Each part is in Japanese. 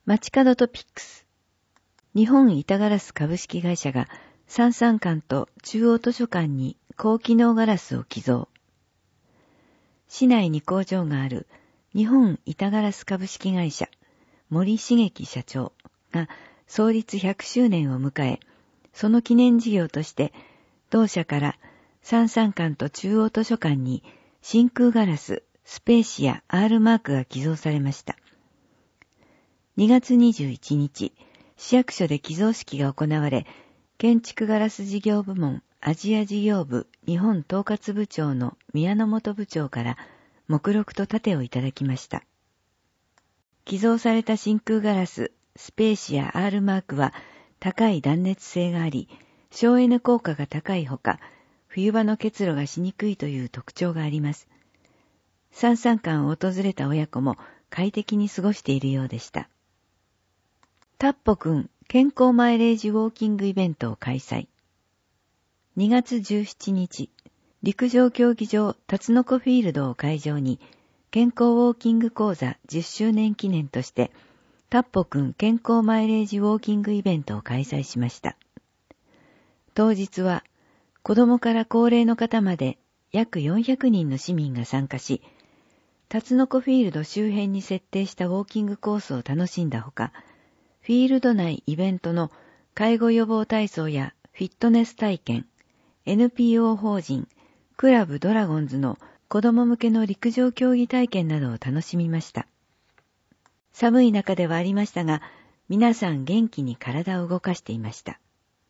街角トピックス。日本板ガラス株式会社が三々館と中央図書館に高機能ガラスを寄贈。市内に工場がある日本板ガラス株式会社森茂樹社長が創立100周年を迎え、その記念事業として同社から三々館と中央図書館に真空ガラススペーシア R マークが寄贈されました。2月21日、市役所で寄贈式が行われ、建築ガラス事業部門アジア事業部日本統括部長の宮野本部長から目録と盾をいただきました。寄贈された真空ガラススペーシア R マークは高い断熱性があり、省エネ効果が高いほか、冬場の結露がしにくいという特徴があります。三々館を訪れた親子も快適に過ごしているようでした。タッポくん健康マイレージウォーキングイベントを開催。2月17日、陸上競技場タツノコフィールドを会場に健康ウォーキング講座10周年記念としてタッポくん健康マイレージウォーキングイベントを開催しました。当日は子供から高齢の方まで約400人の市民が参加し、タツノコフィールド周辺に設定したウォーキングコースを楽しんだほか、フィールド内イベントの介護予防体操やフィットネス体験、NPO 法人クラブドラゴンズの子供向けの陸上競技体験などを楽しみました。寒い中ではありましたが、皆さん元気に体を動かしていました。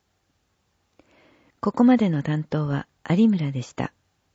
ここまでの担当は有村でした。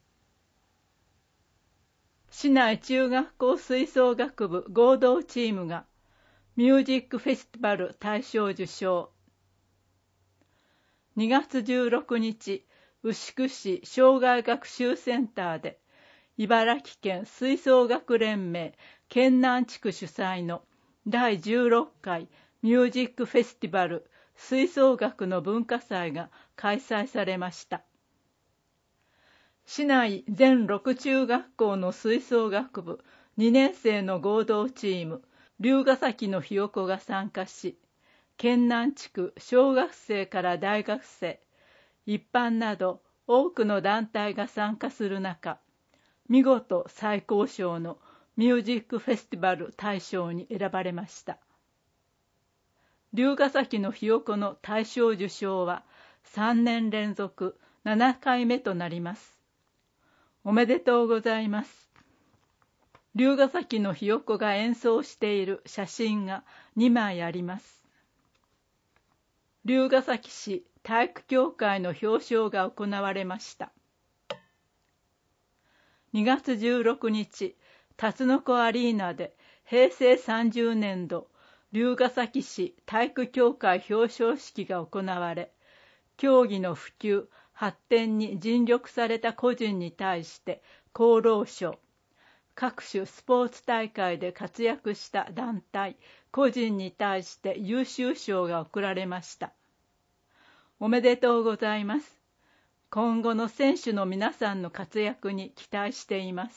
市内中学校吹奏楽部合同チームがミュージックフェスティバル大賞受賞。2月16日、牛久市障害学習センターで茨城県吹奏楽連盟県南地区主催の第16回ミュージックフェスティバル吹奏楽の文化祭が開催されました。市内全6中学校の吹奏楽部2年生の合同チーム龍ヶ崎のひよこが参加し、県南地区小学生から大学生、一般など多くの団体が参加する中、見事最高賞のミュージックフェスティバル大賞に選ばれました。龍ヶ崎のひよこの大賞受賞は3年連続7回目となります。おめでとうございます。龍ヶ崎のひよこが演奏している写真が2枚あります。龍ヶ崎市体育協会の表彰が行われました。2月16日、タツノコアリーナで平成30年度龍ヶ崎市体育協会表彰式が行われ、競技の普及・発展に尽力された個人に対して功労賞、各種スポーツ大会で活躍した団体・個人に対して優秀賞が贈られました。おめでとうございます。今後の選手の皆さんの活躍に期待しています。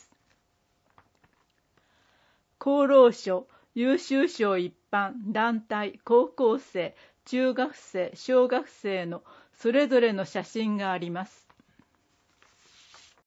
功労賞、優秀賞一般、団体、高校生、中学生、小学生のそれぞれの写真があります。